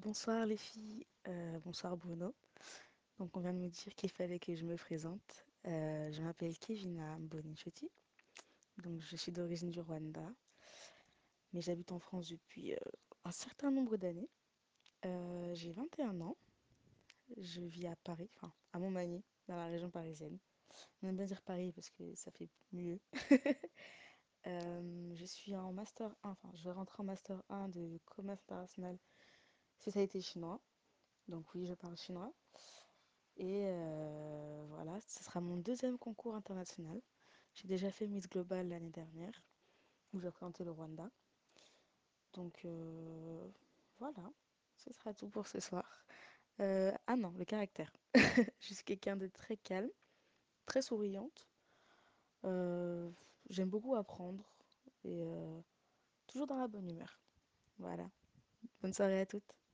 Bonsoir les filles, bonsoir Bruno. Donc on vient de me dire qu'il fallait que je me présente. Je m'appelle Kevina Mbonichuti, donc je suis d'origine du Rwanda, mais j'habite en France depuis un certain nombre d'années. J'ai 21 ans, je vis à Paris, enfin à Montmagny, dans la région parisienne. On aime bien dire Paris parce que ça fait mieux. Je suis en master 1, enfin je vais rentrer en master 1 de commerce international spécialité chinois. Donc oui, je parle chinois. Et voilà, ce sera mon deuxième concours international. J'ai déjà fait Miss Global l'année dernière, où j'ai représenté le Rwanda. Donc voilà, ce sera tout pour ce soir. Ah non, le caractère. Je suis quelqu'un de très calme, très souriante. Euh, J'aime beaucoup apprendre et toujours dans la bonne humeur. Voilà. Bonne soirée à toutes.